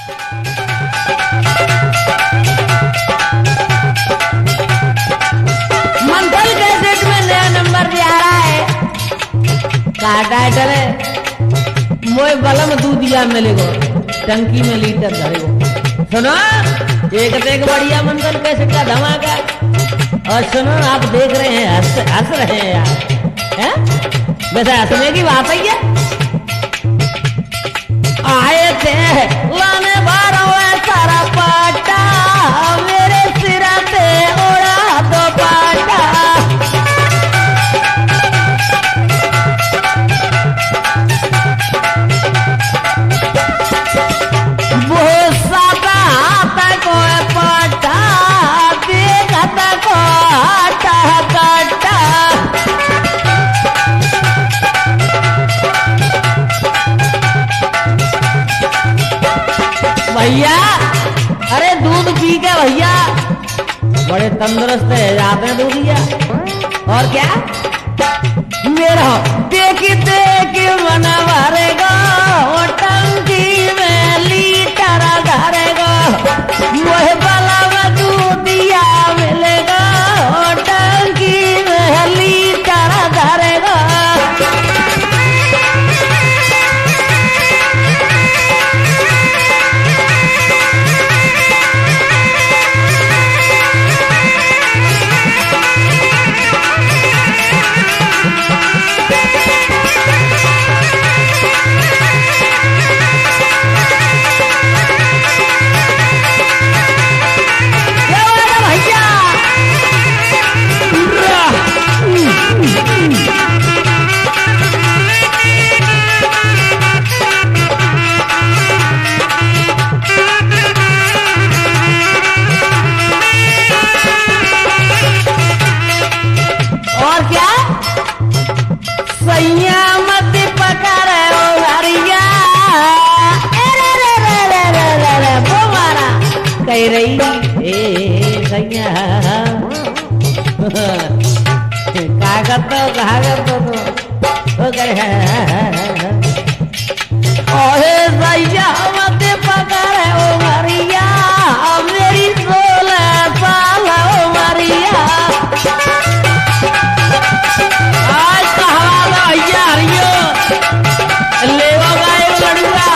मंथन कैसेट में नया नंबर दिया रहा है। कहा टाइटल है मोए बलम दूधिया मिलेगो टंकी में लीटर धरेगो। सुनो एक से एक बढ़िया मंथन कैसेट का धमाका। और सुनो आप देख रहे हैं हंस रहे हैं यार, हैं? वैसे हंसने की बात है क्या? आए थे लाने बारो सारा पाटा मेरे सिरा से उड़ा दो पाटा। वो सादा हाथ को पाटा देखत को आटा काटा। भैया अरे दूध पी के भैया बड़े तंदुरुस्त है जाते हैं दूधिया। और क्या मेरा देखी देखी मन भरेगा टंकी में लीटर धरेगा। वह बला में दूधिया मिलेगा टंकी में लीटर धरेगा। और क्या सैया मत पकड़े ओ हरिया वो मारा कह रही ए सैया कहा करते हो तो कहे ओहे सैया मत पकड़े ओ हरिया मेरी 16 साल ओ मरिया। आज कहा भैया हरियो लेवा गाय लड़ूगा।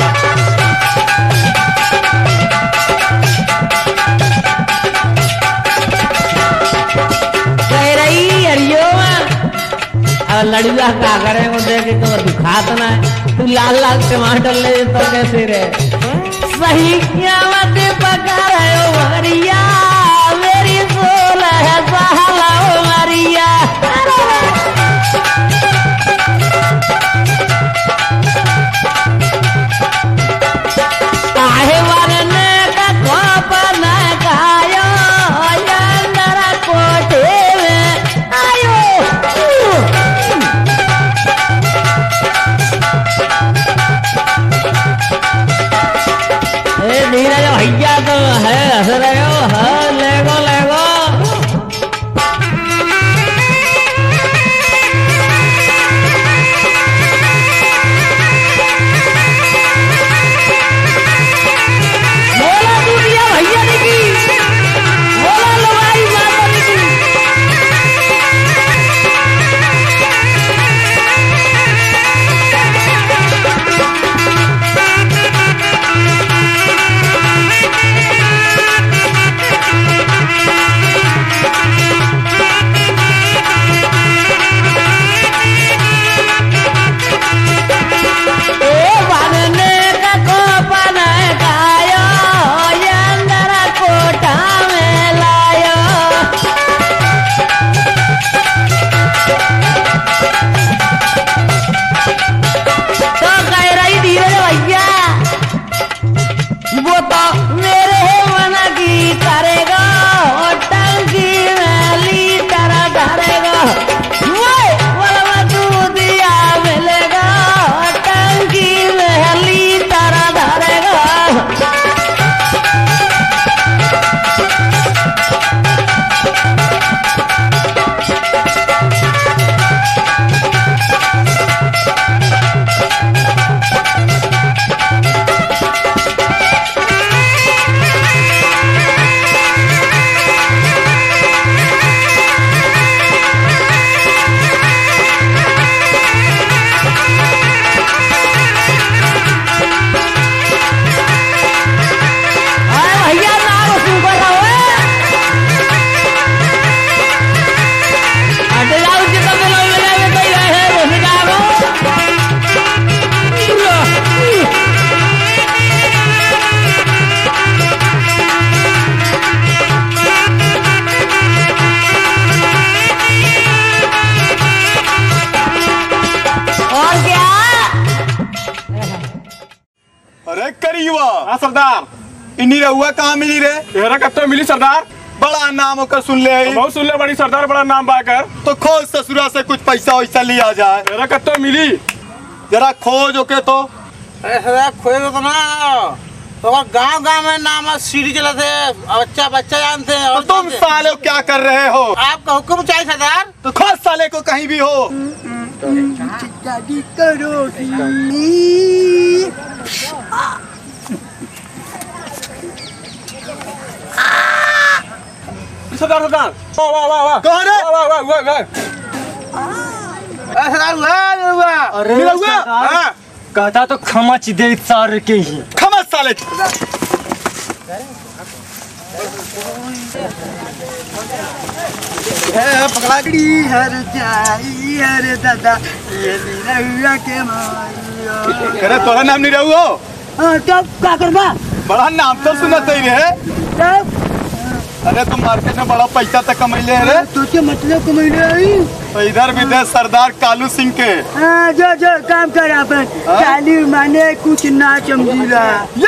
कह रही हरियो अब लड़ूगा क्या करे वो देखे तो दुखात ना है। तू लाल लाल टमाटर ले तो कैसे रे सही क्या मत पकड़े ओ मरिया मेरी 16 साल ओ मरिया। काहे वारने का कोप न खायो अंदर कोठे में आयो। धीरज भैया तो है हंस रहे हो। हाँ लेगो लेगो हाँ सरदार। इन्हीं रहुआ कहाँ मिली रे? तेरा कत्तो मिली सरदार। बड़ा नाम होकर सुन ले। बहुत सुन ले बड़ी सरदार, बड़ा नाम बाकर। तो खोज ससुरा से कुछ पैसा वैसा लिया जाए। तेरा कत्तो मिली? जरा खोज ओके तो। अरे खोज तो ना तो गांव में नाम सीढ़ी चलाते बच्चा बच्चा जानते हैं। तो तुम साले क्या कर रहे हो? आपका हुक्म चाहिए सरदार। तो खोज साले को कहीं भी हो। सरदार सरदार वाह वाह वाह वाह कौन है? वाह वाह वाह वाह। सरदार हुआ। अरे मिला हुआ? हाँ। कहता तो खमच दे सार के ही। खमस साले। पकड़ी हर जाई अरे दादा ये नीला के मारियो। अरे तोरा नाम नहीं रहू हो? तब क्या करबा? बड़ा नाम तो सुना चाहिए है। तब अरे तुम मार्केट में बड़ा पैसा तक कमैले है रे। तो क्या मतलब कमाई आई? तो इधर भी दे सरदार कालू सिंह के। हाँ जो जो काम कर अपन काली माने कुछ ना समझीला।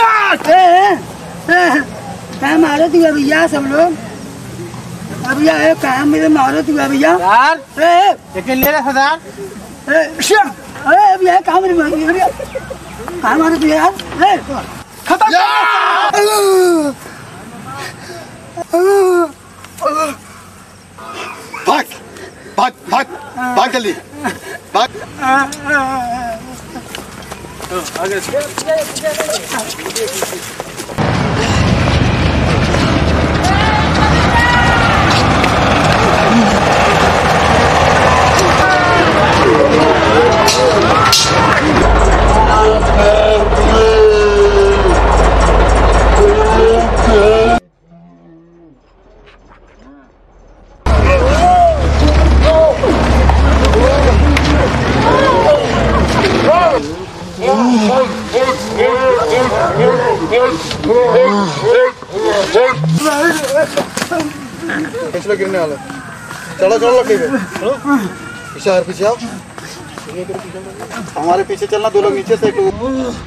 काम मारो तू भैया सब लोग। भैया एक काम मेरे मारो तू भैया। सरदार लेकिन ले रहा सरदार। अरे भैया काम मेरे भैया काम मारो तू यार। भाग भाग भाग भाग जल्दी भाग। पिछले गिरने वाला। चलो चलो लकड़ी पे चलो। पीछे आओ। हमारे पीछे चलना। दो लोग नीचे से एक लोग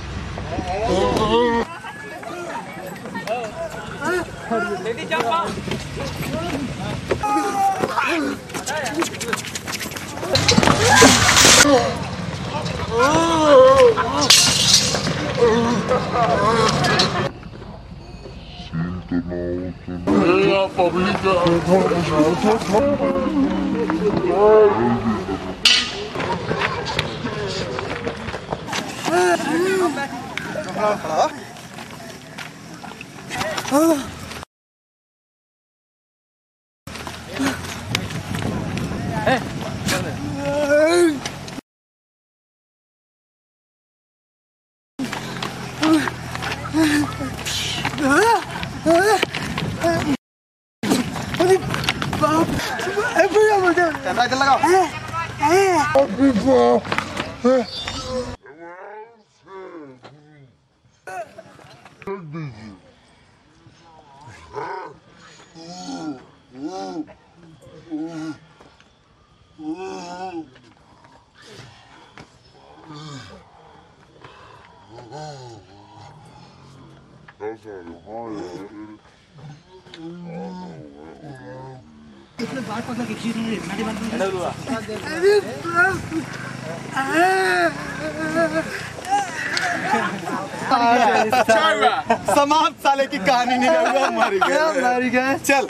समाप्त साले की कहानी नहीं रहूगा। मारी गए चल।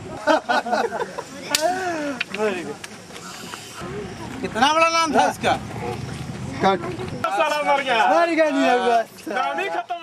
कितना बड़ा नाम था इसका? साला मर गया। नहीं रहूगा। नाम ही खत्म।